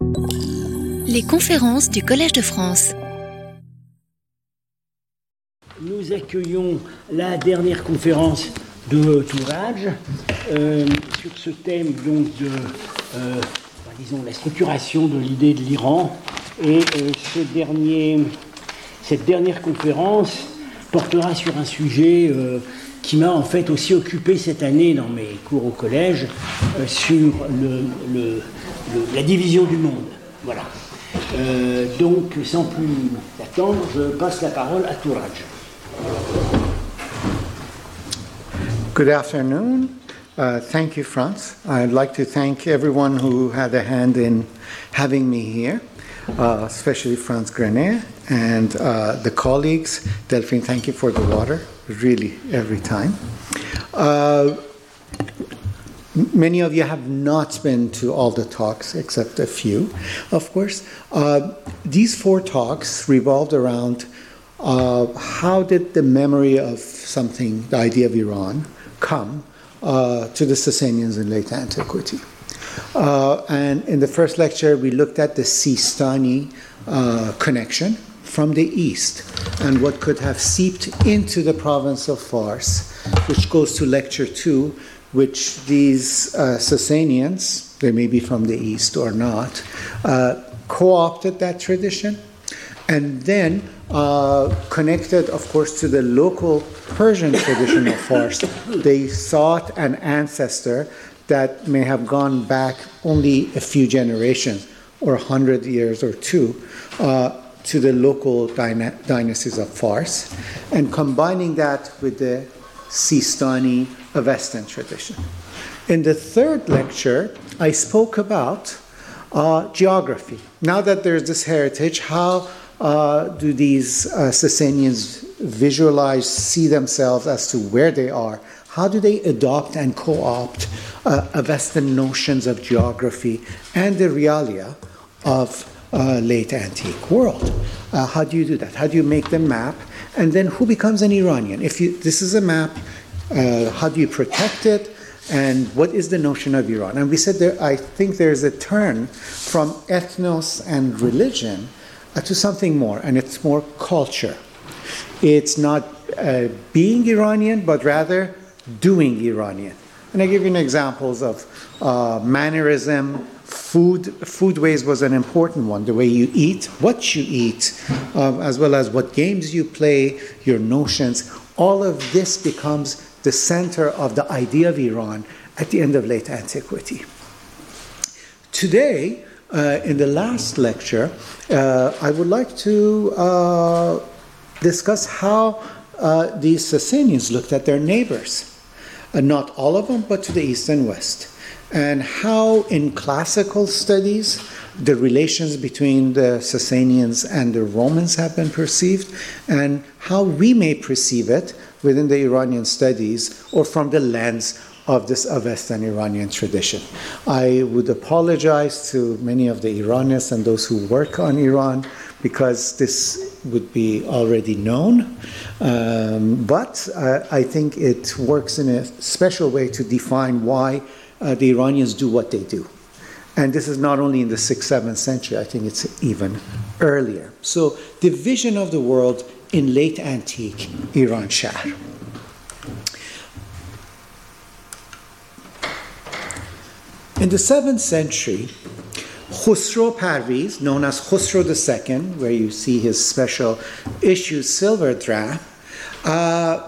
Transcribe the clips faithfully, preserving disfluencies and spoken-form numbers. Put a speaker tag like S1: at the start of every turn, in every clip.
S1: Les conférences du Collège de France.
S2: Nous accueillons la dernière conférence de Tourage euh, sur ce thème donc de, euh, bah, disons, la structuration de l'idée de l'Iran. Et euh, ce dernier, cette dernière conférence portera sur un sujet euh, qui m'a en fait aussi occupé cette année dans mes cours au collège, euh, sur le, le, le, la division du monde. Voilà. Euh, donc, sans plus attendre, je passe la parole à Tourage.
S3: Good afternoon. Uh, thank you, Franz. I'd like to thank everyone who had a hand in having me here, uh, especially Franz Grenet and uh, the colleagues. Delphine, thank you for the water, really, every time. Uh, Many of you have not been to all the talks, except a few, of course. Uh, these four talks revolved around uh, how did the memory of something, the idea of Iran, come uh, to the Sasanians in late antiquity. Uh, and in the first lecture, we looked at the Sistani uh, connection from the east and what could have seeped into the province of Fars, which goes to lecture two, which these uh, Sasanians, they may be from the east or not, uh, co-opted that tradition and then uh, connected, of course, to the local Persian tradition of Fars. They sought an ancestor that may have gone back only a few generations or a hundred years or two uh, to the local dyna- dynasties of Fars, and combining that with the Sistani Avestan tradition. In the third lecture, I spoke about uh, geography. Now that there's this heritage, how uh, do these uh, Sasanians visualize, see themselves as to where they are? How do they adopt and co-opt uh, Avestan notions of geography and the realia of uh, late antique world? Uh, how do you do that? How do you make them map? And then who becomes an Iranian? If you, this is a map, uh, how do you protect it? And what is the notion of Iran? And we said there, I think there's a turn from ethnos and religion uh, to something more, and it's more culture. It's not uh, being Iranian, but rather doing Iranian. And I give you examples of uh, mannerism. Food, foodways was an important one. The way you eat, what you eat, um, as well as what games you play, your notions. All of this becomes the center of the idea of Iran at the end of late antiquity. Today, uh, in the last lecture, uh, I would like to uh, discuss how uh, these Sasanians looked at their neighbors. Uh, not all of them, but to the east and west. And how in classical studies the relations between the Sasanians and the Romans have been perceived, and how we may perceive it within the Iranian studies or from the lens of this Avestan Iranian tradition. I would apologize to many of the Iranians and those who work on Iran because this would be already known, um, but uh, I think it works in a special way to define why Uh, the Iranians do what they do. And this is not only in the sixth, seventh century, I think it's even earlier. So the vision of the world in late antique Iran Shahr. In the seventh century, Khusro Parviz, known as Khusro the Second, where you see his special issue silver drap, uh,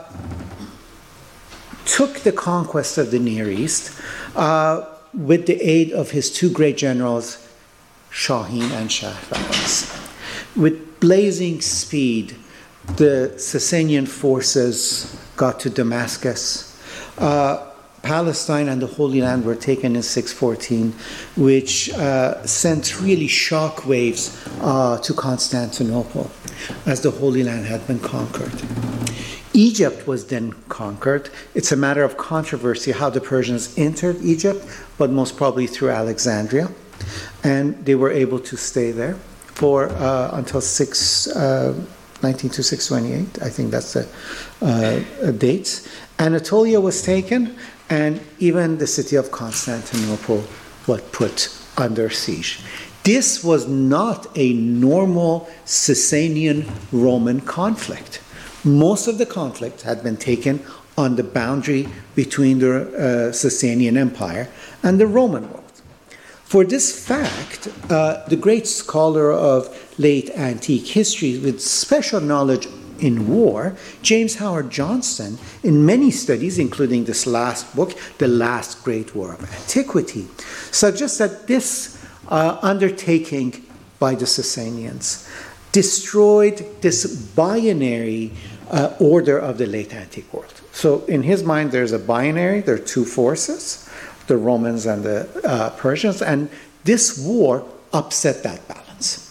S3: took the conquest of the Near East uh, with the aid of his two great generals, Shaheen and Shahbaz. With blazing speed, the Sasanian forces got to Damascus. Uh, Palestine and the Holy Land were taken in six fourteen, which uh, sent really shock waves uh, to Constantinople as the Holy Land had been conquered. Egypt was then conquered. It's a matter of controversy how the Persians entered Egypt, but most probably through Alexandria. And they were able to stay there for uh, until six, uh, nineteen oh two, six twenty-eight. I think that's the uh, date. Anatolia was taken, and even the city of Constantinople was put under siege. This was not a normal Sasanian-Roman conflict. Most of the conflict had been taken on the boundary between the uh, Sasanian Empire and the Roman world. For this fact, uh, the great scholar of late antique history with special knowledge in war, James Howard Johnston, in many studies, including this last book, The Last Great War of Antiquity, suggests that this uh, undertaking by the Sasanians destroyed this binary uh, order of the late antique world. So in his mind, there's a binary, there are two forces, the Romans and the uh, Persians, and this war upset that balance.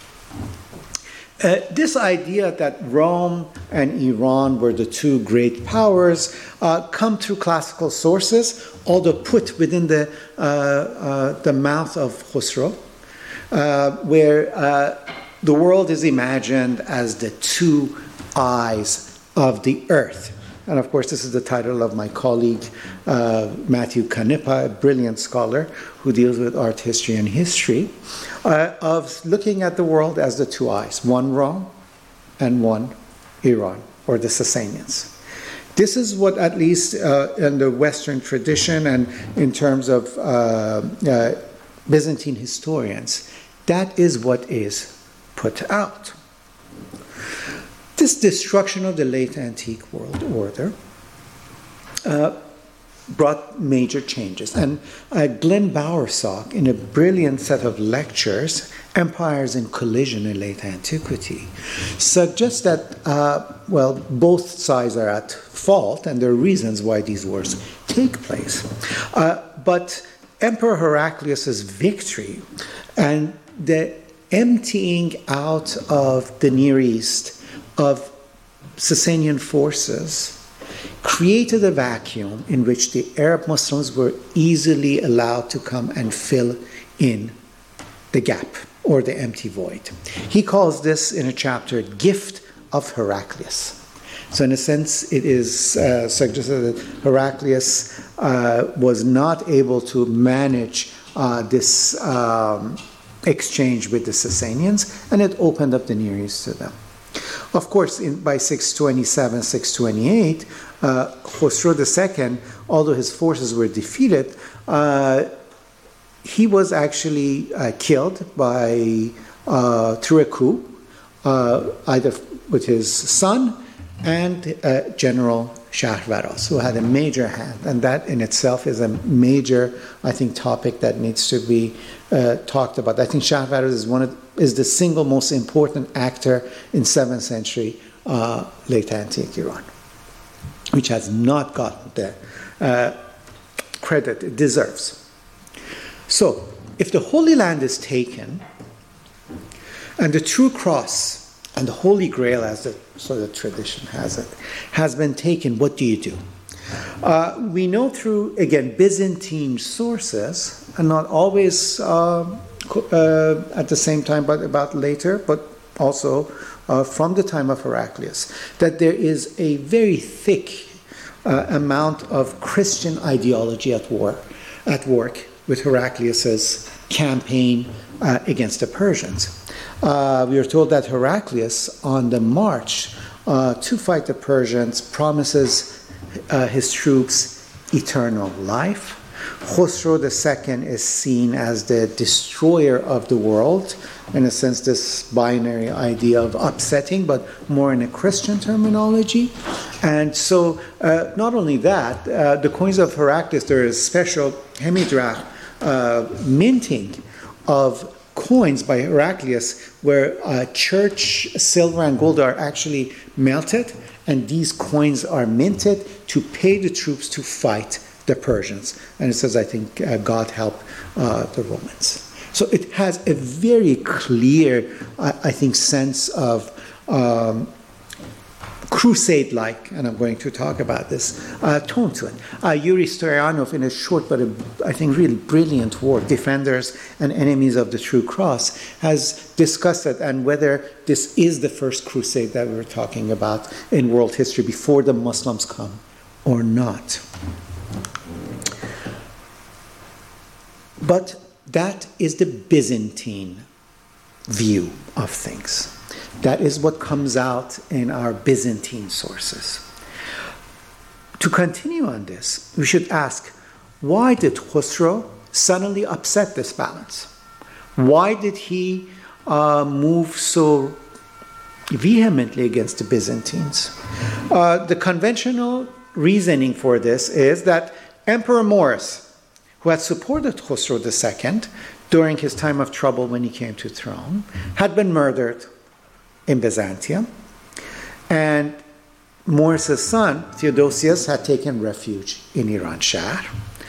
S3: Uh, this idea that Rome and Iran were the two great powers uh, come through classical sources, although put within the, uh, uh, the mouth of Khosrow, uh, where uh, the world is imagined as the two eyes of the earth. And of course, this is the title of my colleague, uh, Matthew Canepa, a brilliant scholar who deals with art history and history, uh, of looking at the world as the two eyes, one Rome and one Iran, or the Sasanians. This is what, at least uh, in the Western tradition and in terms of uh, uh, Byzantine historians, that is what is put out. This destruction of the late antique world order uh, brought major changes. And uh, Glenn Bowersock, in a brilliant set of lectures, Empires in Collision in Late Antiquity, suggests that, uh, well, both sides are at fault, and there are reasons why these wars take place. Uh, but Emperor Heraclius' victory and the emptying out of the Near East of Sasanian forces created a vacuum in which the Arab Muslims were easily allowed to come and fill in the gap or the empty void. He calls this in a chapter Gift of Heraclius. So in a sense, it is uh, suggested that Heraclius uh, was not able to manage uh, this um, exchange with the Sasanians, and it opened up the Near East to them. Of course, in, by six twenty-seven, six twenty-eight, uh, Khosrow the Second, although his forces were defeated, uh, he was actually uh, killed by uh, through a coup, uh, either with his son and uh, General Shahvaraz, who had a major hand. And that in itself is a major, I think, topic that needs to be uh, talked about. I think Shahvaraz is one of is the single most important actor in seventh century uh, late antique Iran, which has not gotten the uh, credit it deserves. So, if the Holy Land is taken, and the true cross and the Holy Grail, as the sort of tradition has it, has been taken, what do you do? Uh, we know through, again, Byzantine sources, and not always uh, uh, at the same time, but about later, but also uh, from the time of Heraclius, that there is a very thick uh, amount of Christian ideology at war, at work with Heraclius's campaign uh, against the Persians. Uh, we are told that Heraclius, on the march uh, to fight the Persians, promises uh, his troops eternal life. Khosrow the Second is seen as the destroyer of the world, in a sense this binary idea of upsetting, but more in a Christian terminology. And so uh, not only that, uh, the coins of Heraclius, there is special hemidrach uh, minting of coins by Heraclius where uh, church silver and gold are actually melted, and these coins are minted to pay the troops to fight the Persians. And it says, I think, uh, God help uh, the Romans. So it has a very clear, I, I think, sense of um, crusade-like, and I'm going to talk about this, uh, tone to it. Uh, Yuri Stoyanov, in a short but a, I think really brilliant work, Defenders and Enemies of the True Cross, has discussed it and whether this is the first crusade that we were talking about in world history before the Muslims come or not. But That is the Byzantine view of things. That is what comes out in our Byzantine sources. To continue on this, we should ask, why did Khosrow suddenly upset this balance? Why did he uh, move so vehemently against the Byzantines? Uh, the conventional reasoning for this is that Emperor Maurice, who had supported Khosrow the Second during his time of trouble when he came to throne, had been murdered in Byzantium, and Maurice's son, Theodosius, had taken refuge in Iranshahr.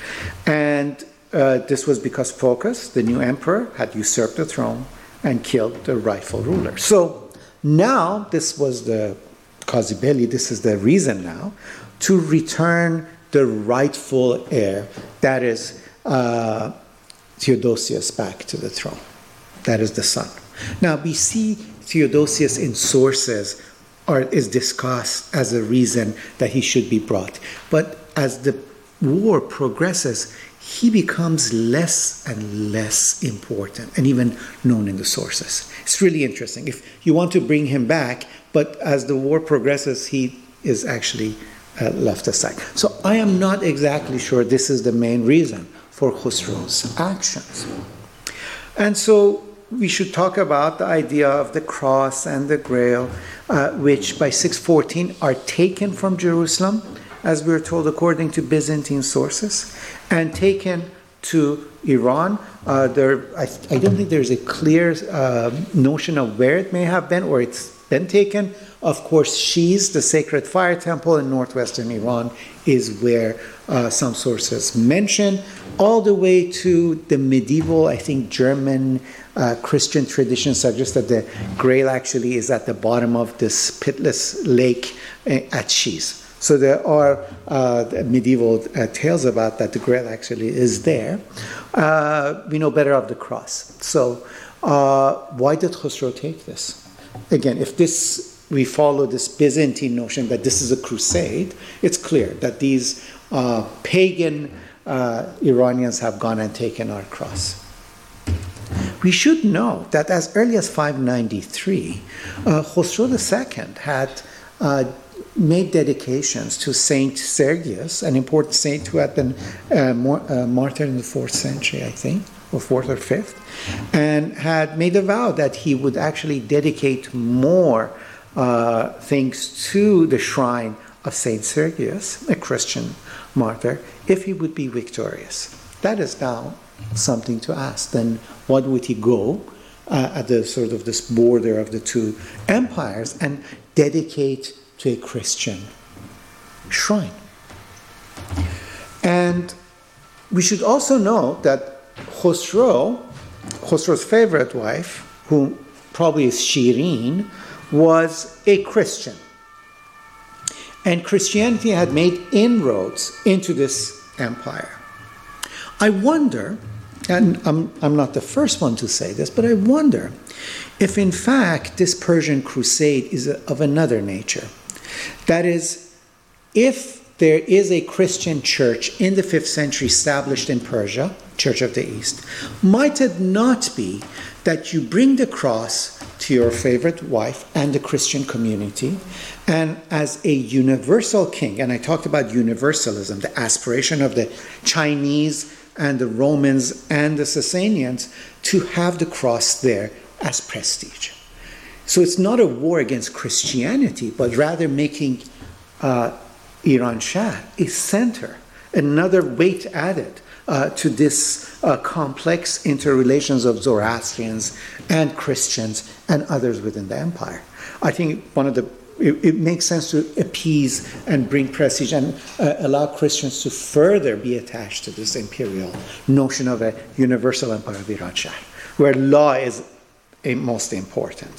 S3: And uh, this was because Phocas, the new emperor, had usurped the throne and killed the rightful ruler. So now, this was the casus belli, this is the reason now, to return the rightful heir, that is uh, Theodosius, back to the throne. That is the son. Now, we see Theodosius in sources or is discussed as a reason that he should be brought. But as the war progresses, he becomes less and less important and even known in the sources. It's really interesting. If you want to bring him back, but as the war progresses, he is actually uh, left aside. So I am not exactly sure this is the main reason for Khosrow's actions. And so we should talk about the idea of the cross and the grail, uh, which by six fourteen are taken from Jerusalem, as we're told according to Byzantine sources, and taken to Iran. Uh, there, I, I don't think there's a clear uh, notion of where it may have been or it's been taken. Of course, Shiz, the sacred fire temple in northwestern Iran, is where uh, some sources mention, all the way to the medieval, I think, German uh, Christian tradition suggests that the Grail actually is at the bottom of this pitless lake at Shiz. So there are uh, medieval uh, tales about that the Grail actually is there. Uh, we know better of the cross. So uh, why did Khosrow take this? Again, if this we follow this Byzantine notion that this is a crusade, it's clear that these uh, pagan uh, Iranians have gone and taken our cross. We should know that as early as five ninety-three, uh, Khosrow the Second had uh, made dedications to Saint Sergius, an important saint who had been uh, more, uh, martyred in the fourth century, I think, or fourth or fifth, and had made a vow that he would actually dedicate more uh, things to the shrine of Saint Sergius, a Christian martyr, if he would be victorious. That is now something to ask. Then what would he go uh, at the sort of this border of the two empires and dedicate to a Christian shrine? And we should also know that Khosrow, Khosrow's favorite wife, who probably is Shirin, was a Christian. And Christianity had made inroads into this empire. I wonder, and I'm, I'm not the first one to say this, but I wonder if in fact this Persian crusade is a, of another nature. That is, if there is a Christian church in the fifth century established in Persia, Church of the East, might it not be that you bring the cross to your favorite wife and the Christian community, and as a universal king, and I talked about universalism, the aspiration of the Chinese and the Romans and the Sasanians to have the cross there as prestige. So it's not a war against Christianity, but rather making uh, Iranshahr a center, another weight added uh, to this uh, complex interrelations of Zoroastrians and Christians and others within the empire. I think one of the it, it makes sense to appease and bring prestige and uh, allow Christians to further be attached to this imperial notion of a universal empire of Iranshahr, where law is a most important.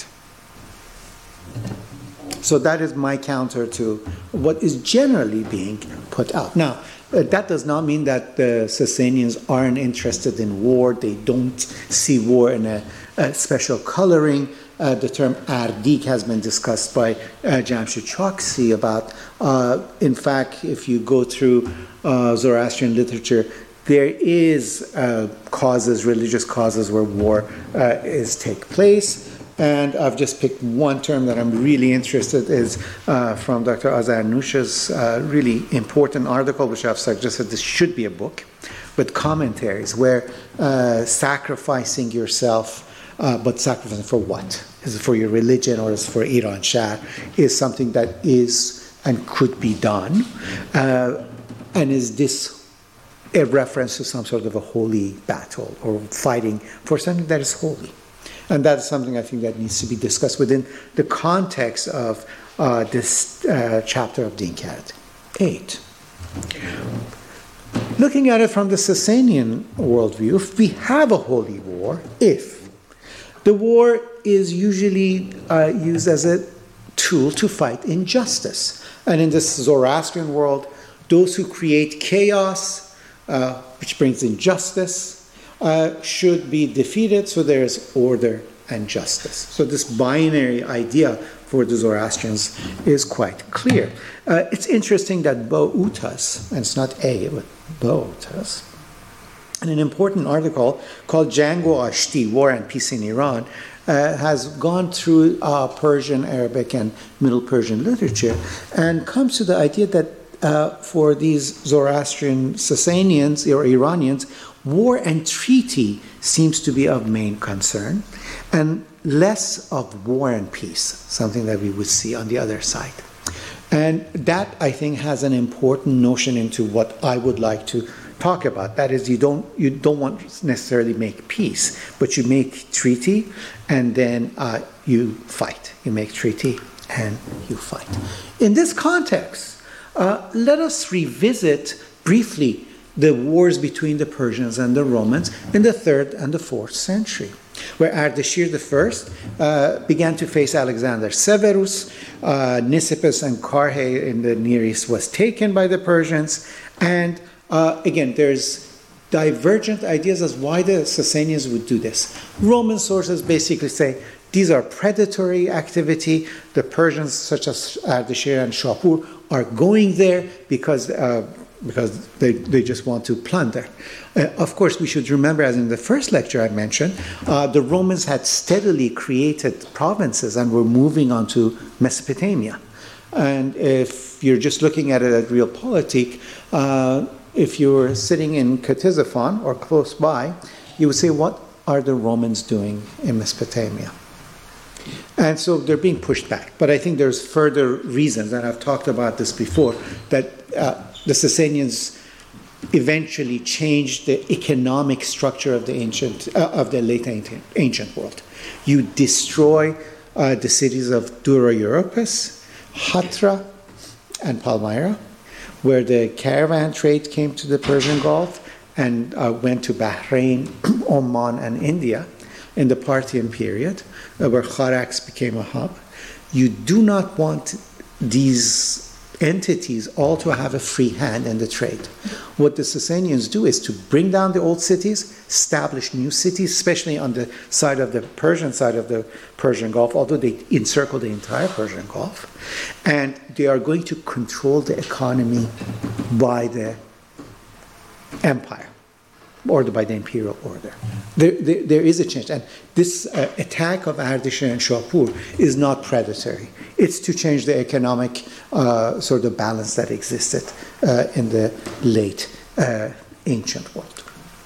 S3: So that is my counter to what is generally being put out. Now, uh, that does not mean that the Sasanians aren't interested in war. They don't see war in a, a special coloring. Uh, the term ardik has been discussed by uh, Jamshid Choksi about, uh, in fact, if you go through uh, Zoroastrian literature, there is uh, causes, religious causes where war uh, is take place. And I've just picked one term that I'm really interested in is uh, from Doctor Azar Nusha's uh, really important article, which I've suggested this should be a book, with commentaries where uh, sacrificing yourself, uh, but sacrificing for what? Is it for your religion or is it for Iran Shah? Is something that is and could be done. Uh, and is this a reference to some sort of a holy battle or fighting for something that is holy? And that's something I think that needs to be discussed within the context of uh, this uh, chapter of Dinkayat. Eight. Looking at it from the Sasanian worldview, if we have a holy war, if the war is usually uh, used as a tool to fight injustice. And in this Zoroastrian world, those who create chaos, uh, which brings injustice, Uh, should be defeated, so there is order and justice. So this binary idea for the Zoroastrians is quite clear. Uh, it's interesting that Bo'utas, and it's not A, but Bo'utas, in an important article called Jango Ashti, War and Peace in Iran, uh, has gone through uh, Persian, Arabic, and Middle Persian literature and comes to the idea that uh, for these Zoroastrian Sasanians or Iranians, war and treaty seems to be of main concern, and less of war and peace, something that we would see on the other side. And that, I think, has an important notion into what I would like to talk about. That is, you don't you don't want to necessarily make peace, but you make treaty, and then uh, you fight. You make treaty, and you fight. In this context, uh, let us revisit briefly the wars between the Persians and the Romans in the third and the fourth century, where Ardashir the First uh, began to face Alexander Severus, uh, Nisibis and Karhe in the Near East was taken by the Persians, and uh, again, there's divergent ideas as why the Sasanians would do this. Roman sources basically say these are predatory activity. The Persians, such as Ardashir and Shapur, are going there because uh, because they, they just want to plunder. Uh, of course, we should remember, as in the first lecture I mentioned, uh, the Romans had steadily created provinces and were moving on to Mesopotamia. And if you're just looking at it at realpolitik, uh, if you were sitting in Ctesiphon or close by, you would say, what are the Romans doing in Mesopotamia? And so they're being pushed back. But I think there's further reasons, and I've talked about this before, that uh, the Sasanians eventually changed the economic structure of the ancient, uh, of the late ancient, ancient world. You destroy uh, the cities of Dura Europus, Hatra, and Palmyra, where the caravan trade came to the Persian Gulf and uh, went to Bahrain, Oman, and India in the Parthian period, uh, where Charax became a hub. You do not want these entities all to have a free hand in the trade. What the Sasanians do is to bring down the old cities, establish new cities, especially on the side of the Persian side of the Persian Gulf, although they encircle the entire Persian Gulf, and they are going to control the economy by the empire or by the imperial order. There, there, there is a change. And this uh, attack of Ardashir and Shapur is not predatory. It's to change the economic uh, sort of balance that existed uh, in the late uh, ancient world.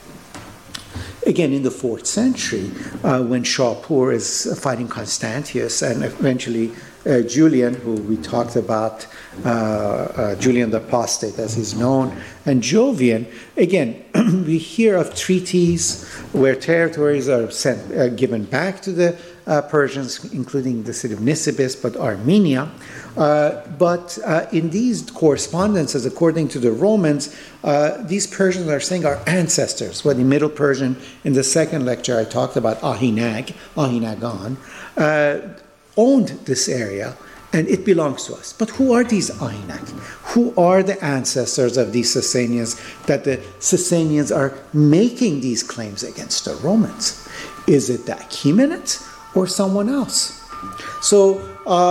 S3: Again, in the fourth century, uh, when Shapur is fighting Constantius and eventually uh, Julian, who we talked about, uh, uh, Julian the Apostate as he's known, and Jovian, again, we hear of treaties where territories are sent, uh, given back to the uh, Persians, including the city of Nisibis, but Armenia. Uh, but uh, in these correspondences, according to the Romans, uh, these Persians are saying our ancestors, well, in Middle Persian, in the second lecture I talked about Ahinag, Ahinagan, uh, owned this area, and it belongs to us. But who are these Ahinag? Who are the ancestors of these Sasanians that the Sasanians are making these claims against the Romans? Is it the Achaemenids or someone else? So uh,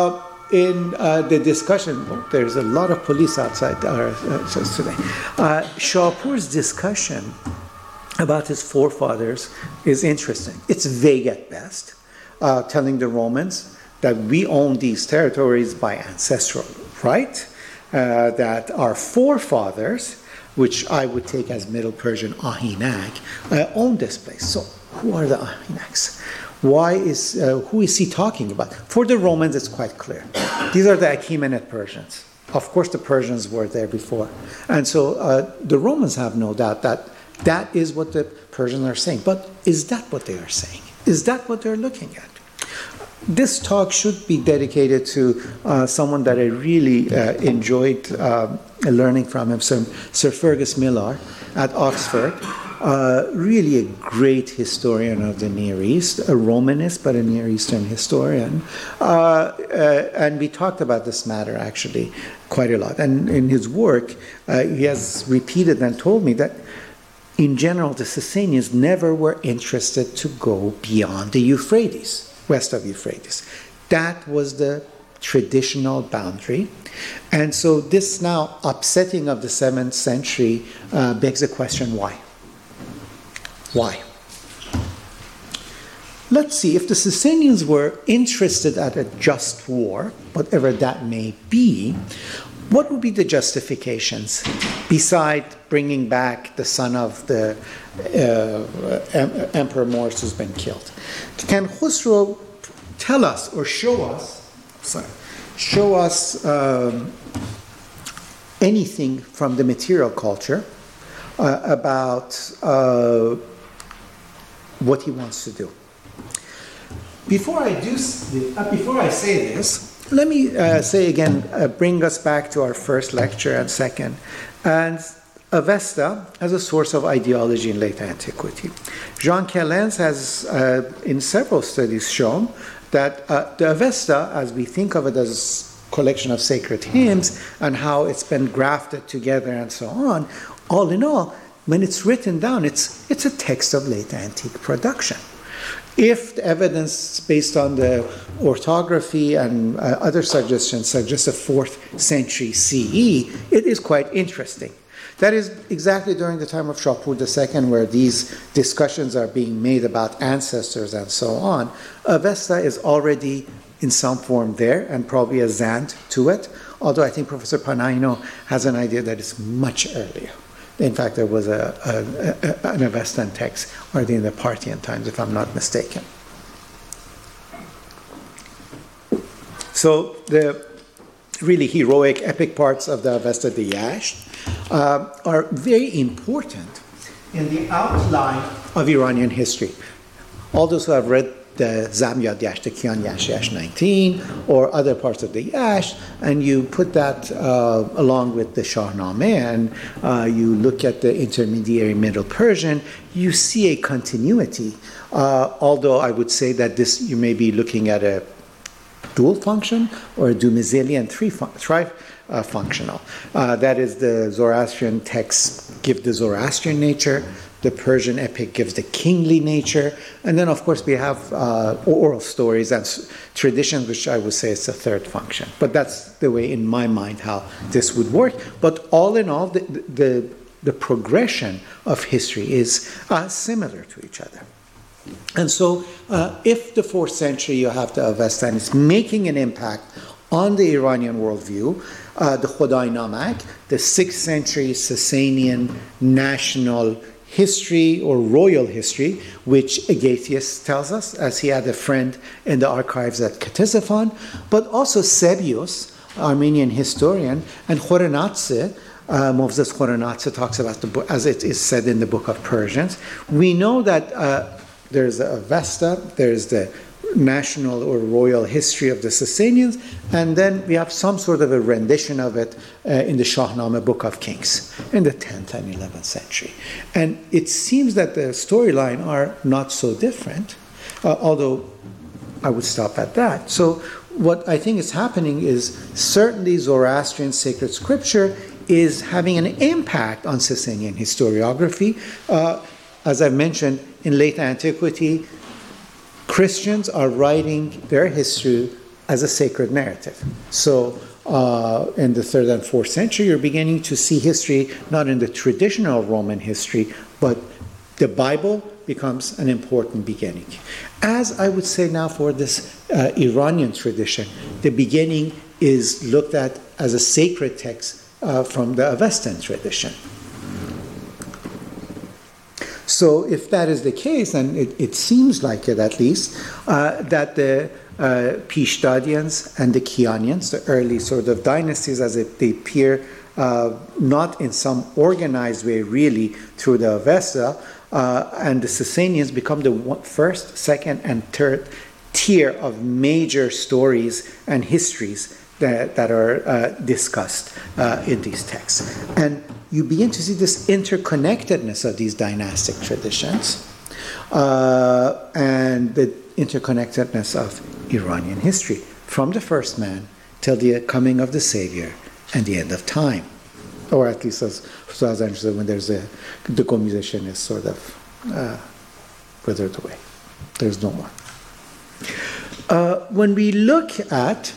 S3: in uh, the discussion, oh, there's a lot of police outside our uh, today. Uh, Shahpur's discussion about his forefathers is interesting. It's vague at best, uh, telling the Romans that we own these territories by ancestral right, uh, that our forefathers, which I would take as Middle Persian Ahinak, uh, owned this place. So who are the Ahinaks? Why is, uh, who is he talking about? For the Romans, it's quite clear. These are the Achaemenid Persians. Of course, the Persians were there before. And so uh, the Romans have no doubt that that is what the Persians are saying. But is that what they are saying? Is that what they're looking at? This talk should be dedicated to uh, someone that I really uh, enjoyed uh, learning from him, Sir, Sir Fergus Millar at Oxford. Uh, really a great historian of the Near East, a Romanist, but a Near Eastern historian. Uh, uh, and we talked about this matter, actually, quite a lot. And in his work, uh, he has repeated and told me that, in general, the Sasanians never were interested to go beyond the Euphrates, west of Euphrates. That was the traditional boundary. And so this now upsetting of the seventh century uh, begs the question, why? Why? Let's see, if the Sasanians were interested at a just war, whatever that may be, what would be the justifications beside bringing back the son of the uh, em- Emperor Morris who's been killed? Can Khusro tell us or show us, sorry, show us um, anything from the material culture uh, about uh, what he wants to do? Before I do, uh, before I say this, let me uh, say again, uh, bring us back to our first lecture and second, and Avesta as a source of ideology in late antiquity. Jean Kellens has, uh, in several studies, shown that uh, the Avesta, as we think of it as a collection of sacred hymns and how it's been grafted together and so on, all in all, when it's written down, it's, it's a text of late antique production. If the evidence based on the orthography and uh, other suggestions suggests a fourth century C E, it is quite interesting. That is exactly during the time of Shapur the Second, where these discussions are being made about ancestors and so on. Avesta is already in some form there, and probably a Zand to it, although I think Professor Panaino has an idea that it's much earlier. In fact, there was a, a, a, an Avestan text already in the Parthian times, if I'm not mistaken. So the really heroic, epic parts of the Avesta de Yasht uh, are very important in the outline of Iranian history. All those who have read the Zamyad Yasht, the Kian Yasht, Yasht nineteen, or other parts of the Yasht, and you put that uh, along with the Shahnameh, and uh, you look at the intermediary Middle Persian, you see a continuity. Uh, although I would say that this, you may be looking at a dual function or a Dumezelian three fun- tri uh, functional. Uh, that is, the Zoroastrian texts give the Zoroastrian nature, the Persian epic gives the kingly nature, and then of course we have uh, oral stories and s- traditions, which I would say is the third function. But that's the way in my mind how this would work. But all in all, the, the, the progression of history is uh, similar to each other. And so uh, if the fourth century you have the Avesta and it's making an impact on the Iranian worldview, uh, the Khodai Namak, the sixth century Sasanian national history or royal history, which Agathias tells us, as he had a friend in the archives at Ctesiphon, but also Sebius, Armenian historian, and Khorenatze, uh, Movses Khorenatze talks about the book, as it is said in the book of Persians. We know that uh, there's the Avesta, there's the national or royal history of the Sasanians, and then we have some sort of a rendition of it uh, in the Shahnameh Book of Kings in the tenth and eleventh century. And it seems that the storyline are not so different, uh, although I would stop at that. So what I think is happening is certainly Zoroastrian sacred scripture is having an impact on Sasanian historiography. Uh, as I mentioned, in late antiquity, Christians are writing their history as a sacred narrative. So uh, in the third and fourth century, you're beginning to see history not in the traditional Roman history, but the Bible becomes an important beginning. As I would say now for this uh, Iranian tradition, the beginning is looked at as a sacred text uh, from the Avestan tradition. So if that is the case, and it, it seems like it at least, uh, that the uh, Pishtadians and the Kianians, the early sort of dynasties as it, they appear uh, not in some organized way really through the Avesta, uh, and the Sasanians become the one, first, second, and third tier of major stories and histories that, that are uh, discussed uh, in these texts. And you begin to see this interconnectedness of these dynastic traditions uh, and the interconnectedness of Iranian history from the first man till the coming of the Savior and the end of time. Or at least as Ustaz Andrew said, when there's a, the composition is sort of uh, withered away. There's no more. Uh, when we look at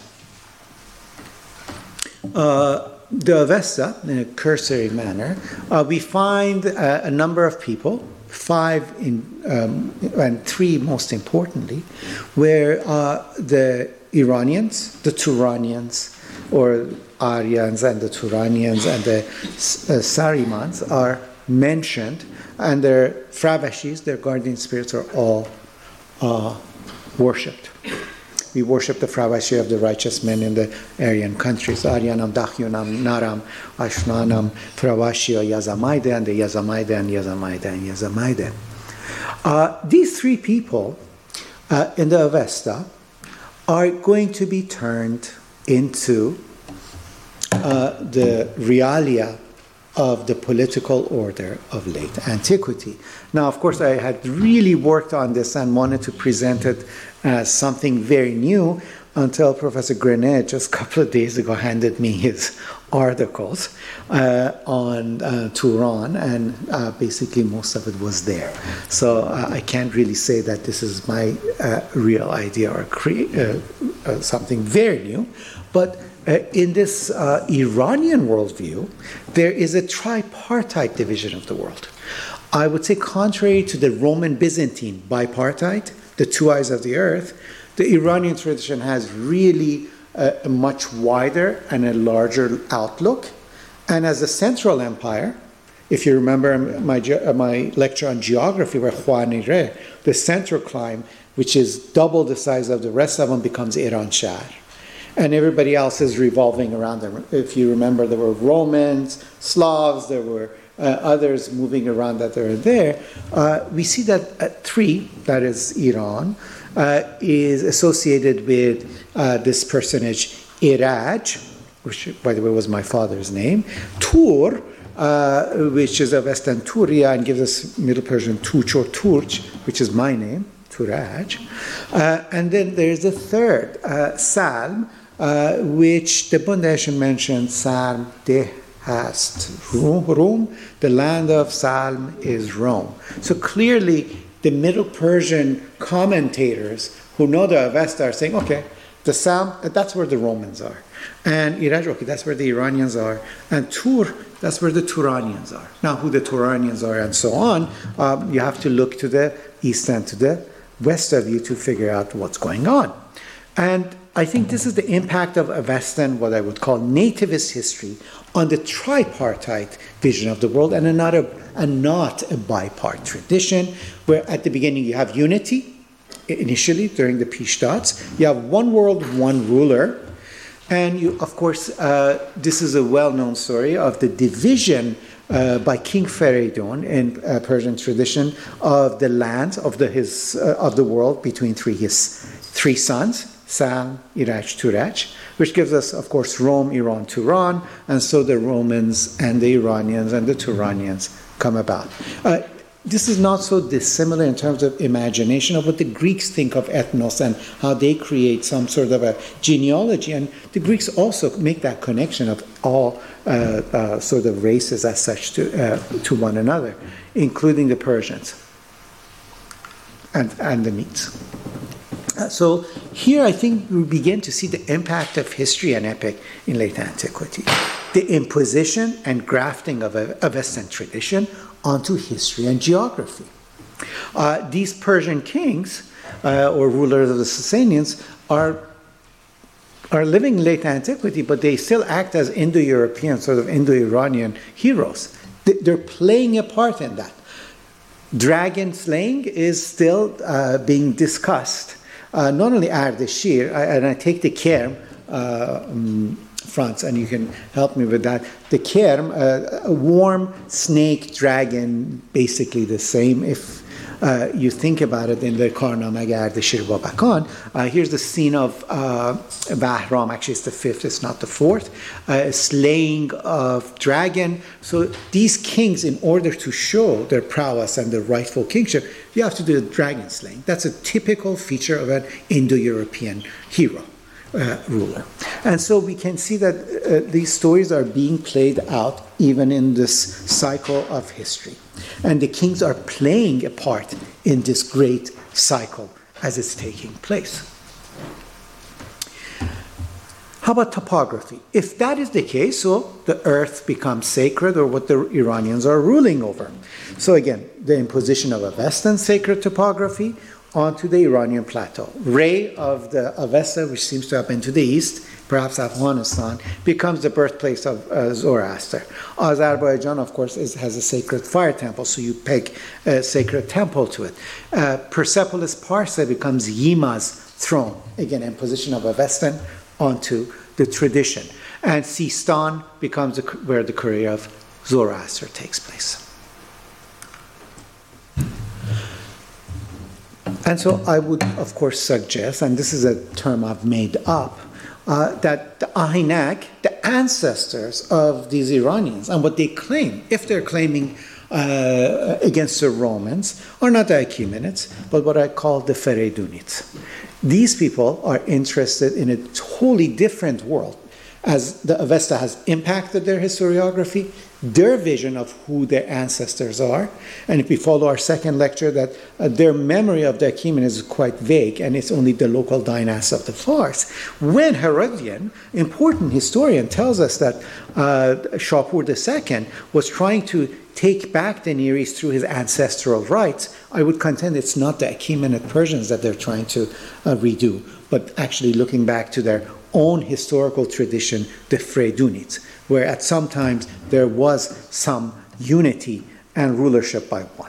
S3: uh, the Avesta in a cursory manner, uh, we find uh, a number of people, five in, um, and three most importantly, where uh, the Iranians, the Turanians, or Aryans and the Turanians and the uh, Sarimans are mentioned, and their Fravashis, their guardian spirits, are all uh, worshipped. We worship the Fravashi of the righteous men in the Aryan countries. Aryanam, Dachyunam, Naram, Ashnanam, Fravashi, Yazamaide, and the Yazamaide, and Yazamaide, and Yazamaide. Uh, these three people uh, in the Avesta are going to be turned into uh, the realia of the political order of late antiquity. Now, of course, I had really worked on this and wanted to present it as something very new until Professor Grenet just a couple of days ago handed me his articles uh, on uh, Turan, and uh, basically most of it was there. So uh, I can't really say that this is my uh, real idea or cre- uh, uh, something very new, but Uh, in this uh, Iranian worldview, there is a tripartite division of the world. I would say, contrary to the Roman Byzantine bipartite, the two eyes of the earth, the Iranian tradition has really a, a much wider and a larger outlook. And as a central empire, if you remember my, my lecture on geography, where Khuanire, the central climb, which is double the size of the rest of them, becomes Iran Shahr. And everybody else is revolving around them. If you remember, there were Romans, Slavs, there were uh, others moving around that are there. Uh, we see that at three, that is Iran, uh, is associated with uh, this personage Iraj, which, by the way, was my father's name. Tur, uh, which is a Western Turia and gives us Middle Persian Tuch or Turch, which is my name, Turaj. Uh, and then there's a third, uh, Salm, Uh, which the Bundeshan mentioned, Salm de hast Rome, the land of Salm is Rome. So clearly the Middle Persian commentators who know the Avesta are saying, okay, the Salm, that's where the Romans are. And Iraj, okay, that's where the Iranians are. And Tur, that's where the Turanians are. Now, who the Turanians are and so on, um, you have to look to the east and to the west of you to figure out what's going on. And I think this is the impact of Avestan, what I would call nativist history, on the tripartite vision of the world, and not a, and not a bipart tradition, where at the beginning you have unity, initially during the Pishtats, you have one world, one ruler, and you, of course, uh, this is a well-known story of the division uh, by King Feridun in uh, Persian tradition of the land of the his uh, of the world between three his three sons. Salm, Iraj, Turaj, which gives us, of course, Rome, Iran, Turan, and so the Romans and the Iranians and the Turanians come about. Uh, this is not so dissimilar in terms of imagination of what the Greeks think of ethnos and how they create some sort of a genealogy. And the Greeks also make that connection of all uh, uh, sort of races as such to, uh, to one another, including the Persians and, and the Medes. Uh, so here I think we begin to see the impact of history and epic in late antiquity. The imposition and grafting of a, a Western tradition onto history and geography. Uh, these Persian kings, uh, or rulers of the Sasanians, are, are living in late antiquity, but they still act as Indo-European, sort of Indo-Iranian heroes. They're playing a part in that. Dragon slaying is still uh, being discussed. Uh, not only Ardashir, I, and I take the Kerm, uh, um, Franz, and you can help me with that. The Kerm, uh, a warm snake dragon, basically the same. If uh, you think about it in the Karnamag Ardashir Babakan, uh, here's the scene of uh, Bahram, actually it's the fifth, it's not the fourth, uh, slaying of dragon. So these kings, in order to show their prowess and their rightful kingship, you have to do the dragon slaying. That's a typical feature of an Indo-European hero. Uh, ruler. And so we can see that uh, these stories are being played out even in this cycle of history. And the kings are playing a part in this great cycle as it's taking place. How about topography? If that is the case, so the earth becomes sacred, or what the Iranians are ruling over. So again, the imposition of a Western sacred topography onto the Iranian plateau. Ray of the Avesta, which seems to have been to the east, perhaps Afghanistan, becomes the birthplace of uh, Zoroaster. Azerbaijan, of course, is, has a sacred fire temple, so you peg a sacred temple to it. Uh, Persepolis Parsa becomes Yima's throne, again, imposition of a Western onto the tradition. And Sistan becomes the, where the career of Zoroaster takes place. And so I would, of course, suggest, and this is a term I've made up, uh, that the Ahinak, the ancestors of these Iranians, and what they claim, if they're claiming uh, against the Romans, are not the Achaemenids, but what I call the Fereydunids. These people are interested in a totally different world. As the Avesta has impacted their historiography, their vision of who their ancestors are, and if we follow our second lecture, that uh, their memory of the Achaemenids is quite vague, and it's only the local dynasts of the Fars. When Herodian, important historian, tells us that uh, Shapur the Second was trying to take back the Near East through his ancestral rights, I would contend it's not the Achaemenid Persians that they're trying to uh, redo, but actually looking back to their own historical tradition, the Fereydunids, where at some times there was some unity and rulership by one.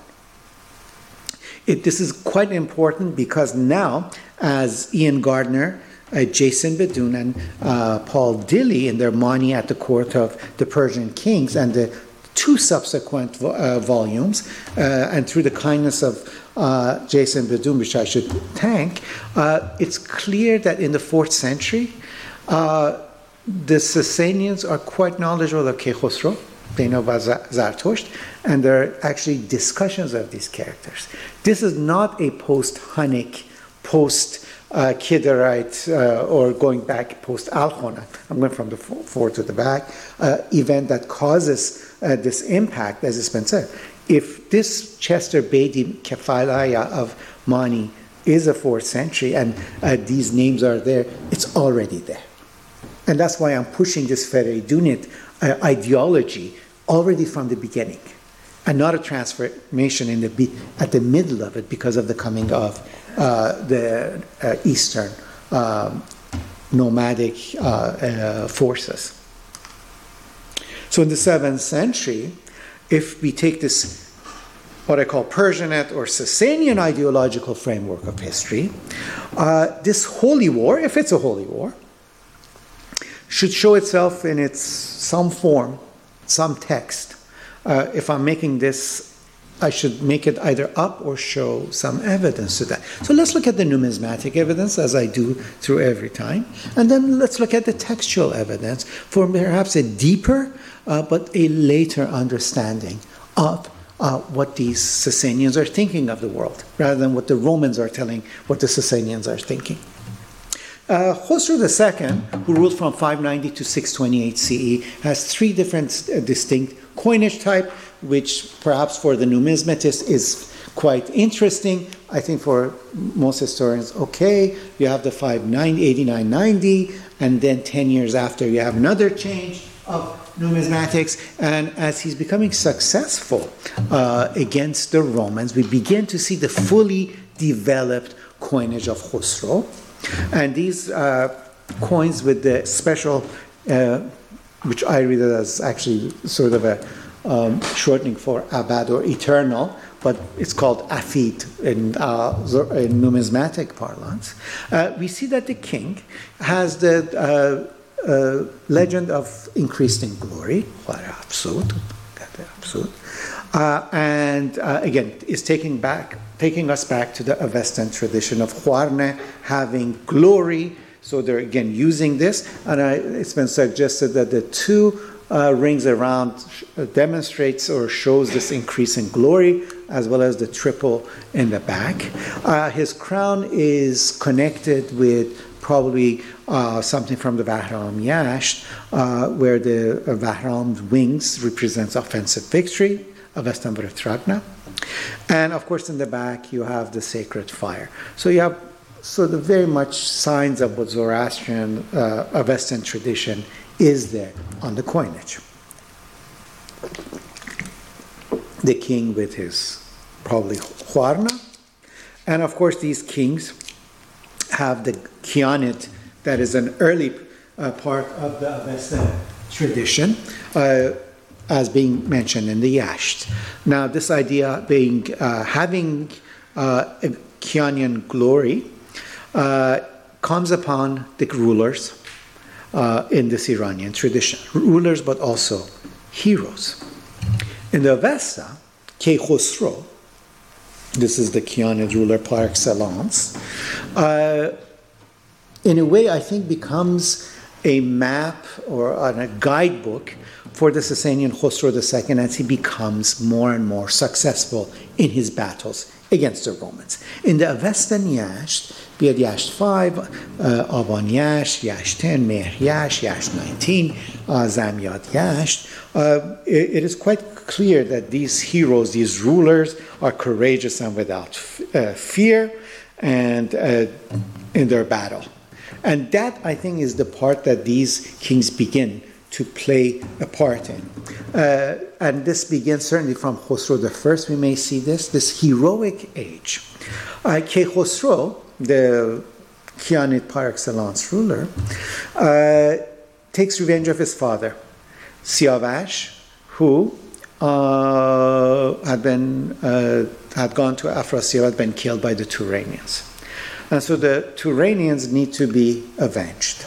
S3: It, this is quite important because now, as Ian Gardner, uh, Jason Bedun, and uh, Paul Dilley in their Mani at the court of the Persian kings, and the two subsequent vo- uh, volumes, uh, and through the kindness of uh, Jason Bedun, which I should thank, uh, it's clear that in the fourth century, Uh, the Sasanians are quite knowledgeable of Kehosro, they know about Zartosht, and there are actually discussions of these characters. This is not a post-Hunnic, post-Kidarite, uh, or going back post-Alkhona, I'm going from the forward to the back, uh, event that causes uh, this impact, as it's been said. If this Chester Beatty Kefalaya of Mani is a fourth century, and uh, these names are there, it's already there. And that's why I'm pushing this Fereydunid uh, ideology already from the beginning, and not a transformation in the be- at the middle of it because of the coming of uh, the uh, Eastern um, nomadic uh, uh, forces. So in the seventh century, if we take this what I call Persianate or Sasanian ideological framework of history, uh, this holy war, if it's a holy war, should show itself in its some form, some text. Uh, if I'm making this, I should make it either up or show some evidence to that. So let's look at the numismatic evidence, as I do through every time, and then let's look at the textual evidence for perhaps a deeper uh, but a later understanding of uh, what these Sasanians are thinking of the world, rather than what the Romans are telling what the Sasanians are thinking. Uh, Khosrow the Second, who ruled from five ninety to six twenty-eight C E, has three different uh, distinct coinage type, which perhaps for the numismatist is quite interesting. I think for most historians, okay, you have the five eighty-nine ninety, and then ten years after you have another change of numismatics. And as he's becoming successful uh, against the Romans, we begin to see the fully developed coinage of Khosrow. And these uh, coins with the special, uh, which I read it as actually sort of a um, shortening for Abad or eternal, but it's called Afid in, uh, in numismatic parlance. Uh, we see that the king has the uh, uh, legend of increasing glory, uh, and uh, again is taking back, taking us back to the Avestan tradition of Huarne having glory. So they're again using this, and I, it's been suggested that the two Uh, rings around uh, demonstrates or shows this increase in glory, as well as the triple in the back. Uh, his crown is connected with probably uh, something from the Vahram Yasht, uh, where the uh, Vahram's wings represents offensive victory, Avestan Vritragna. And of course in the back you have the sacred fire. So you have sort of very much signs of what Zoroastrian uh, Avestan tradition is there on the coinage. The king with his probably Huarna, and of course these kings have the Kianit, that is an early uh, part of the Avestan tradition, uh, as being mentioned in the Yasht. Now this idea being uh, having uh, a Kianian glory uh, comes upon the rulers Uh, in this Iranian tradition. Rulers, but also heroes. In the Avesta, Keikhosrow, this is the Kianid ruler par excellence, uh, in a way I think becomes a map or a guidebook for the Sasanian Khosrow the Second as he becomes more and more successful in his battles against the Romans. In the Avestan Yasht, be it Yasht five, uh, Avan Yasht, Yasht ten, Mehr Yasht, Yasht nineteen, uh, Zamyad Yasht, uh, it, it is quite clear that these heroes, these rulers, are courageous and without f- uh, fear and uh, in their battle. And that, I think, is the part that these kings begin to play a part in. Uh, and this begins certainly from Khosrow the First. We may see this, this heroic age. Uh, Keikhosrow, the Kianid par excellence ruler, uh, takes revenge of his father, Siavash, who uh, had been uh, had gone to Afrasiab, had been killed by the Turanians. And so the Turanians need to be avenged.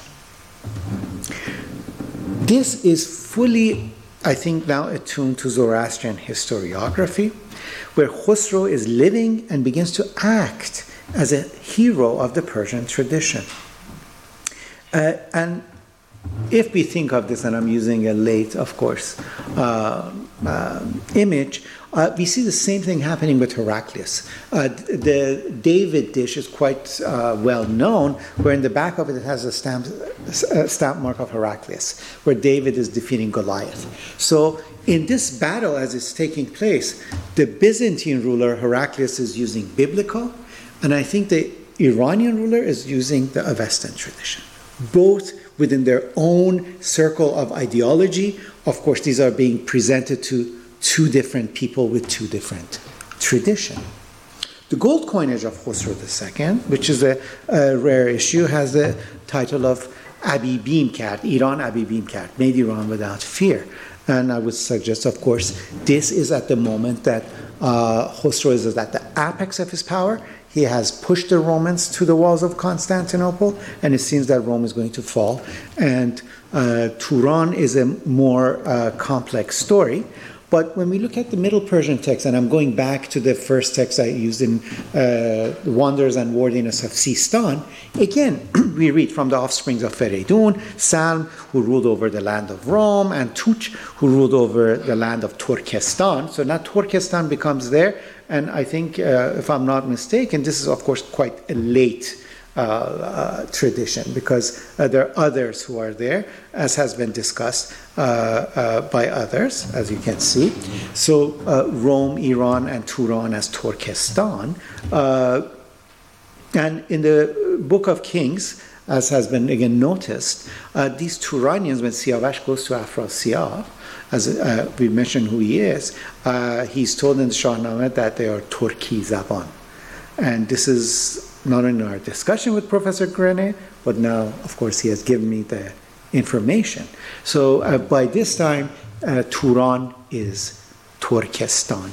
S3: This is fully, I think, now attuned to Zoroastrian historiography, where Khosrow is living and begins to act as a hero of the Persian tradition. Uh, and if we think of this, and I'm using a late, of course, uh, uh, image, uh, we see the same thing happening with Heraclius. Uh, the David dish is quite uh, well known, where in the back of it it has a stamp, a stamp mark of Heraclius, where David is defeating Goliath. So in this battle, as it's taking place, the Byzantine ruler, Heraclius, is using biblical, and I think the Iranian ruler is using the Avestan tradition. Both within their own circle of ideology. Of course, these are being presented to two different people with two different traditions. The gold coinage of Khosrow the Second, which is a, a rare issue, has the title of Abi Bim Kard, Iran Abi Bim Kard, made Iran without fear. And I would suggest, of course, this is at the moment that uh, Khosrow is at the apex of his power. He has pushed the Romans to the walls of Constantinople, and it seems that Rome is going to fall. And uh, Turan is a more uh, complex story. But when we look at the Middle Persian text, and I'm going back to the first text I used in uh, The Wonders and Worthiness of Sistan, again, we read from the offsprings of Feridun, Salm, who ruled over the land of Rome, and Tuch, who ruled over the land of Turkestan. So now Turkestan becomes there, and I think, uh, if I'm not mistaken, this is, of course, quite a late uh, uh, tradition, because uh, there are others who are there, as has been discussed uh, uh, by others, as you can see. So uh, Rome, Iran, and Turan as Turkestan. Uh, and in the Book of Kings, as has been again noticed, uh, these Turanians, when Siavash goes to Afrasiab, as uh, we mentioned who he is, uh, he's told in the Shahnameh that they are Turki Zaban. And this is not in our discussion with Professor Grenet, but now, of course, he has given me the information. So uh, by this time, uh, Turan is Turkestan.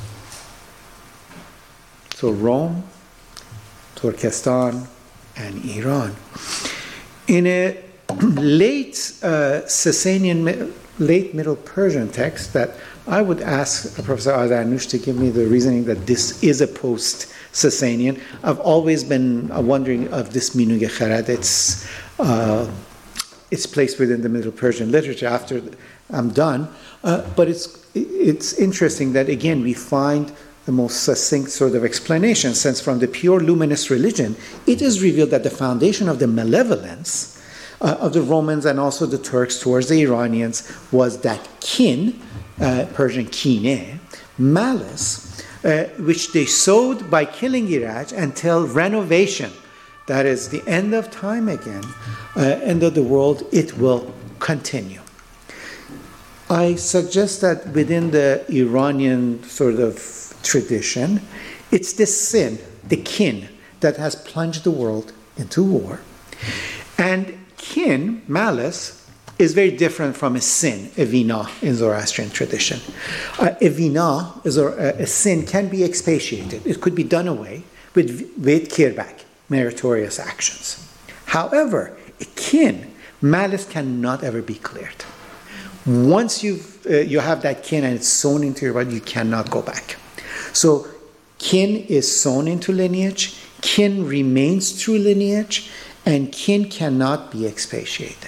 S3: So Rome, Turkestan, and Iran. In a late uh, Sasanian, late Middle Persian text that I would ask Professor Ardanush to give me the reasoning that this is a post-Sasanian. I've always been wondering of this Minuge Kharad. It's, uh, it's placed within the Middle Persian literature after I'm done. Uh, but it's, it's interesting that, again, we find the most succinct sort of explanation, since from the pure luminous religion, it is revealed that the foundation of the malevolence uh, of the Romans and also the Turks towards the Iranians was that kin, uh, Persian kine, malice, uh, which they sowed by killing Iraj until renovation, that is the end of time again, uh, end of the world, it will continue. I suggest that within the Iranian sort of tradition, it's the sin, the kin, that has plunged the world into war. And kin, malice, is very different from a sin, a vina, in Zoroastrian tradition. Uh, a vina, is a, a sin, can be expiated. It could be done away with, with kirbak, meritorious actions. However, a kin, malice cannot ever be cleared. Once you've, uh, you have that kin and it's sown into your body, you cannot go back. So kin is sown into lineage, kin remains through lineage, and kin cannot be expiated.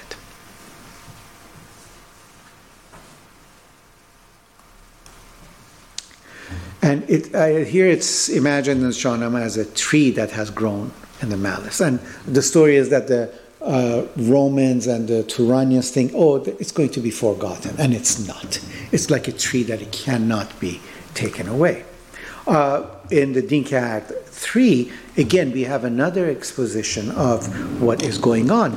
S3: And it, uh, here it's imagined in Shahnameh as a tree that has grown in the malice. And the story is that the uh, Romans and the Turanians think, oh, it's going to be forgotten. And it's not. It's like a tree that it cannot be taken away. Uh, in the Dinka Act three, again, we have another exposition of what is going on.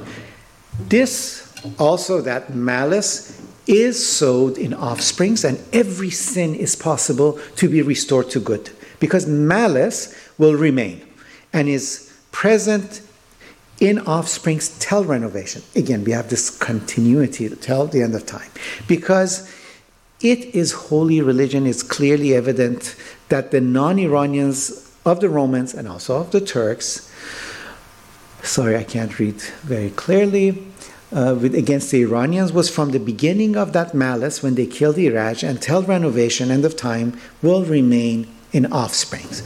S3: This, also that malice is sowed in offsprings, and every sin is possible to be restored to good, because malice will remain and is present in offsprings till renovation. Again, we have this continuity till the end of time, because it is holy religion. It's clearly evident that the non-Iranians of the Romans and also of the Turks, sorry, I can't read very clearly, uh, with, against the Iranians was from the beginning of that malice when they killed Iraj until renovation, end of time, will remain in offsprings.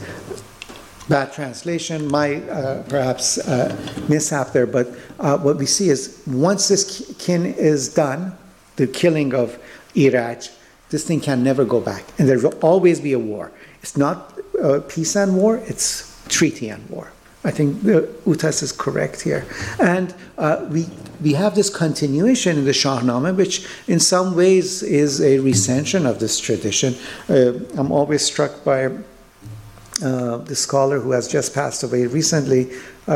S3: Bad translation, my uh, perhaps uh, mishap there, but uh, what we see is once this kin is done, the killing of Iraj, this thing can never go back. And there will always be a war. It's not uh, peace and war, it's treaty and war. I think the Utas is correct here. And uh, we, we have this continuation in the Shahnameh, which in some ways is a recension of this tradition. Uh, I'm always struck by uh, the scholar who has just passed away recently, uh,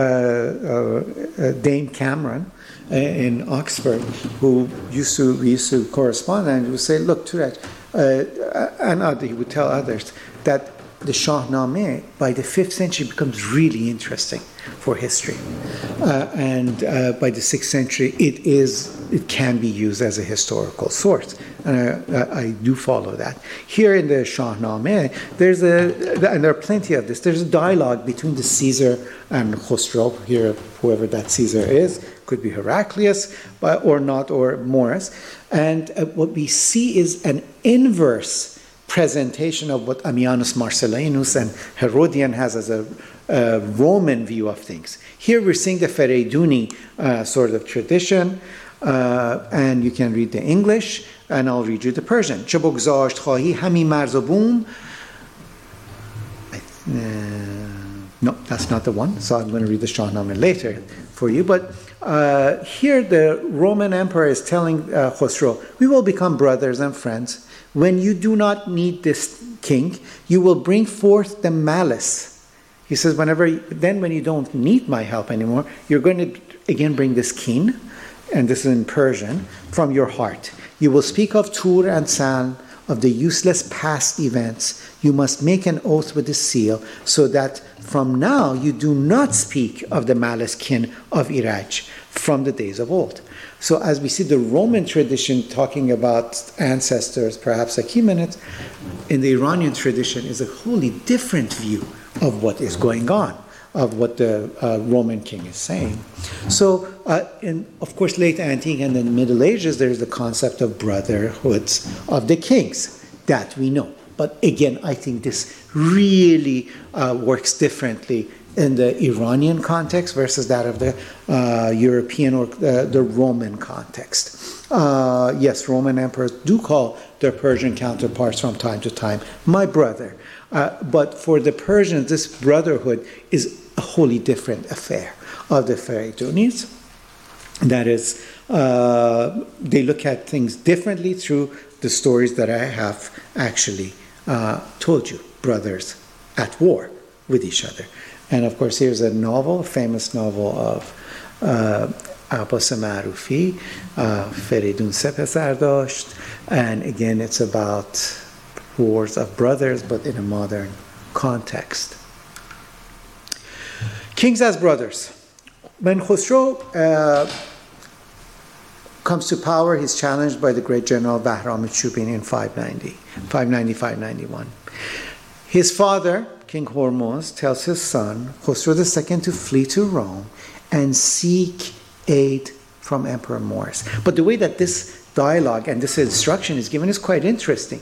S3: uh, Dane Cameron, in Oxford, who used to we used to correspond, and he would say, "Look, Turaj," uh, and other, he would tell others that the Shahnameh by the fifth century becomes really interesting for history, uh, and uh, by the sixth century, it is it can be used as a historical source, and uh, I do follow that. Here in the Shahnameh, there's a and there are plenty of this. There's a dialogue between the Caesar and Khosrow. Here, whoever that Caesar is. Could be Heraclius but, or not, or Morris. And uh, what we see is an inverse presentation of what Ammianus Marcellinus and Herodian has as a uh, Roman view of things. Here we're seeing the Fereyduni uh, sort of tradition, uh, and you can read the English, and I'll read you the Persian. چه بگذاشت خواهی همین مرز و بوم No, that's not the one. So I'm going to read the Shahnameh later for you. But uh, here the Roman emperor is telling uh, Khosrow, we will become brothers and friends. When you do not need this king, you will bring forth the malice. He says, whenever, then when you don't need my help anymore, you're going to again bring this kin, and this is in Persian, from your heart. You will speak of Tur and San, of the useless past events. You must make an oath with the seal, so that from now you do not speak of the malice kin of Iraj from the days of old. So as we see the Roman tradition talking about ancestors, perhaps Achaemenids, in the Iranian tradition is a wholly different view of what is going on, of what the uh, Roman king is saying. So, uh, in, of course, late Antique and then Middle Ages, there's the concept of brotherhoods of the kings. That we know. But again, I think this really uh, works differently in the Iranian context versus that of the uh, European or uh, the Roman context. Uh, yes, Roman emperors do call their Persian counterparts from time to time my brother. Uh, but for the Persians, this brotherhood is a wholly different affair of the Feridunids. That is, uh, they look at things differently through the stories that I have actually uh, told you. Brothers at war with each other. And of course, here's a novel, a famous novel of uh, Abbas Ma'rufi, uh, Feridun Se Pesar Dasht. And again, it's about wars of brothers, but in a modern context. Kings as brothers. When Khosrow uh, comes to power, he's challenged by the great general Bahram Chubin in five ninety, five ninety, five ninety-one. His father, King Hormuz, tells his son, Khosrow the Second, to flee to Rome and seek aid from Emperor Morris. But the way that this dialogue and this instruction is given is quite interesting.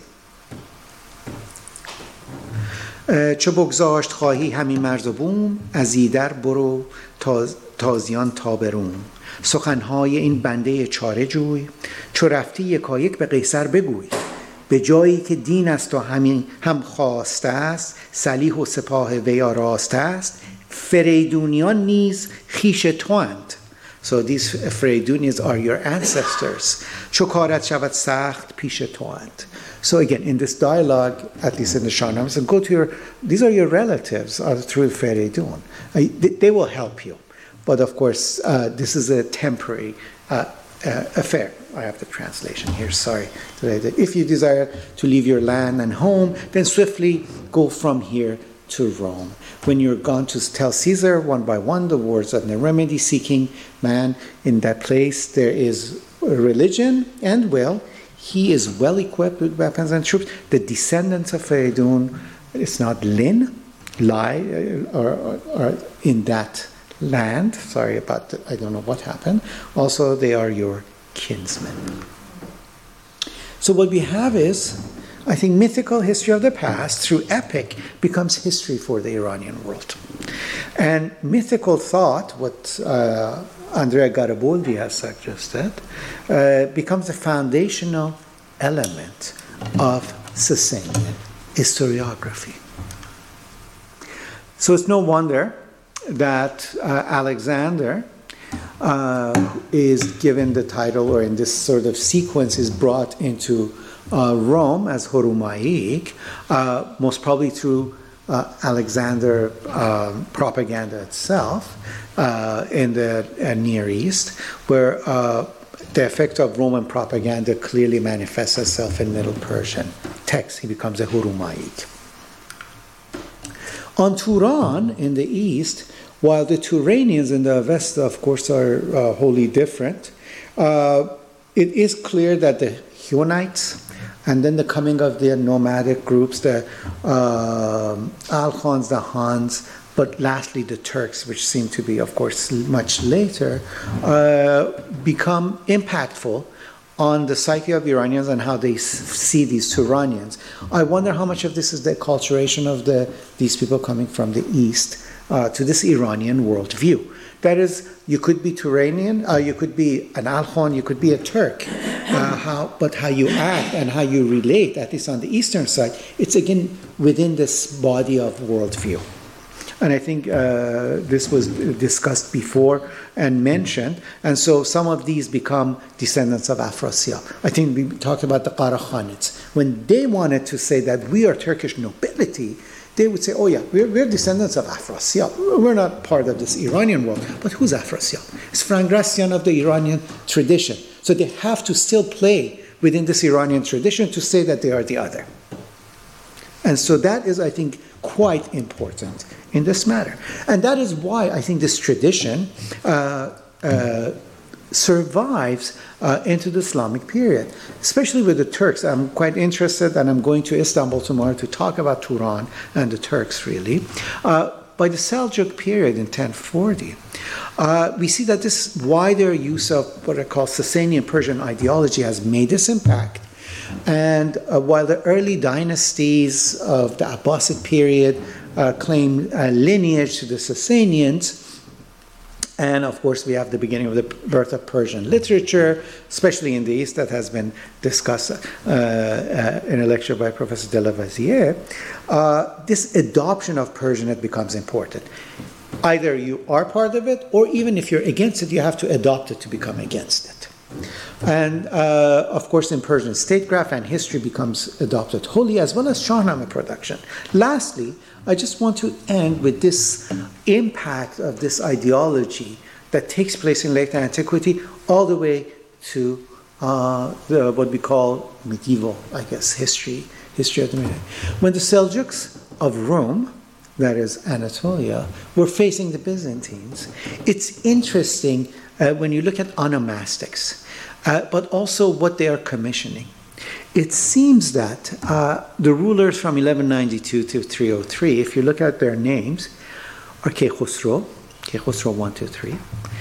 S3: چو بگذاشت خواهی همی مرز و بوم از ایدر برو تازیان تا بروم سخنهای این بنده چاره جوی چو رفتی یکایک به قیصر بگوی به جایی که دین است و همین هم خواسته است سلیح و سپاه وی آراسته است فریدونیان نیز خویش تواند. So these Feridunians are your ancestors. چو کارت شود سخت پیش تواند. So again, in this dialogue, at least in the Shahnameh, so go to your, these are your relatives uh, through Feridun. Uh, they, they will help you. But of course, uh, this is a temporary uh, uh, affair. I have the translation here, sorry. If you desire to leave your land and home, then swiftly go from here to Rome. When you're gone to tell Caesar one by one the words of the remedy-seeking man in that place, there is religion and will. He is well equipped with weapons and troops. The descendants of Feridun, it's not Lin, lie, or, or, or in that land. Sorry about that. I don't know what happened. Also, they are your kinsmen. So what we have is, I think, mythical history of the past through epic becomes history for the Iranian world. And mythical thought, what uh, Andrea Garibaldi has suggested, uh, becomes a foundational element of Sasanian historiography. So it's no wonder that uh, Alexander uh, is given the title, or in this sort of sequence is brought into uh, Rome as Horumaik, uh, most probably through uh, Alexander um, propaganda itself uh, in the uh, Near East, where uh, the effect of Roman propaganda clearly manifests itself in Middle Persian texts. He becomes a Horumaik. On Turan in the east, while the Turanians in the west, of course, are uh, wholly different, uh, it is clear that the Huanites, and then the coming of the nomadic groups, the uh, Al-Khans, the Hans, but lastly the Turks, which seem to be, of course, much later, uh, become impactful on the psyche of Iranians and how they see these Turanians. I wonder how much of this is the acculturation of the, these people coming from the East uh, to this Iranian worldview. That is, you could be Turanian, uh, you could be an Al-Khan, you could be a Turk, uh, how, but how you act and how you relate, at least on the Eastern side, it's again within this body of worldview. And I think uh, this was discussed before and mentioned. And so some of these become descendants of Afrasiab. I think we talked about the Qarakhanids. When they wanted to say that we are Turkish nobility, they would say, oh yeah, we're, we're descendants of Afrasiab. We're not part of this Iranian world. But who's Afrasiab? It's Frangrasian of the Iranian tradition. So they have to still play within this Iranian tradition to say that they are the other. And so that is, I think, quite important in this matter. And that is why I think this tradition uh, uh, survives uh, into the Islamic period, especially with the Turks. I'm quite interested, and I'm going to Istanbul tomorrow to talk about Turan and the Turks, really. Uh, by the Seljuk period in ten forty, uh, we see that this wider use of what I call Sasanian Persian ideology has made this impact. And uh, while the early dynasties of the Abbasid period uh, claim uh, lineage to the Sasanians, and of course we have the beginning of the birth of Persian literature, especially in the East, that has been discussed uh, uh, in a lecture by Professor de la Vazier, uh, this adoption of Persian becomes important. Either you are part of it, or even if you're against it, you have to adopt it to become against it. And uh, of course in Persian, statecraft and history becomes adopted wholly, as well as Shahnameh production. Lastly, I just want to end with this impact of this ideology that takes place in late antiquity all the way to uh, the, what we call medieval, I guess, history, history of the Mediterranean. When the Seljuks of Rome, that is Anatolia, were facing the Byzantines, it's interesting uh, when you look at onomastics, uh, but also what they are commissioning. It seems that uh, the rulers from eleven ninety-two to three oh three, if you look at their names, are Keykhosro, Keykhosro one, two, three,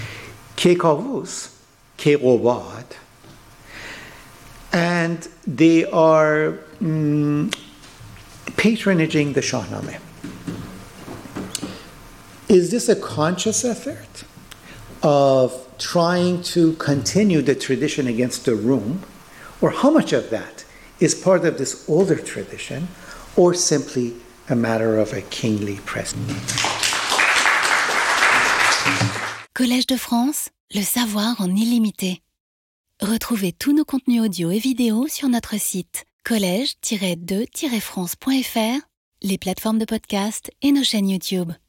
S3: Keykavus, Keyqubad, and they are um, patronaging the Shahnameh. Is this a conscious effort of trying to continue the tradition against the Rum, or how much of that is part of this older tradition, or simply a matter of a kingly presence?
S1: Collège de France, le savoir en illimité. Retrouvez tous nos contenus audio et vidéo sur notre site collège tiret de tiret france point f r, les plateformes de podcast et nos chaînes YouTube.